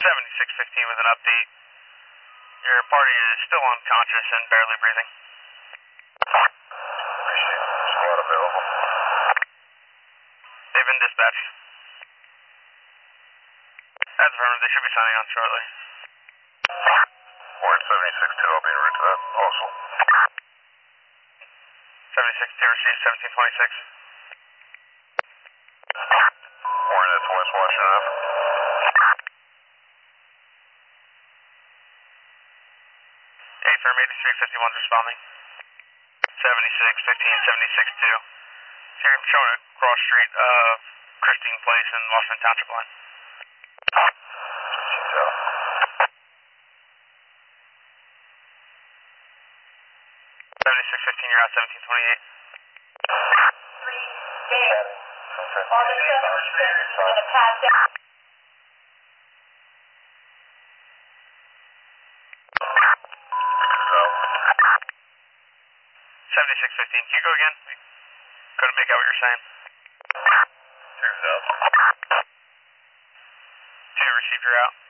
7615 with an update. Your party is still unconscious and barely breathing. Appreciate it. Squad available. They've been dispatched. As affirmed, they should be signing on shortly. Warrant 76-2, I'll be en route to that. Also. 76-2 received 1726. Warrant, that's West Washington Ave. Hey, firm 8351's responding. 7615, 76-2. So you're showing a cross street of Christine Place and Washington Township line. She's out. 7615, you're out 1728. 3, Dave. On the 76, is going to pass out. 7615, can you go again? We couldn't make out what you're saying. 2 south. 2 received, you're out.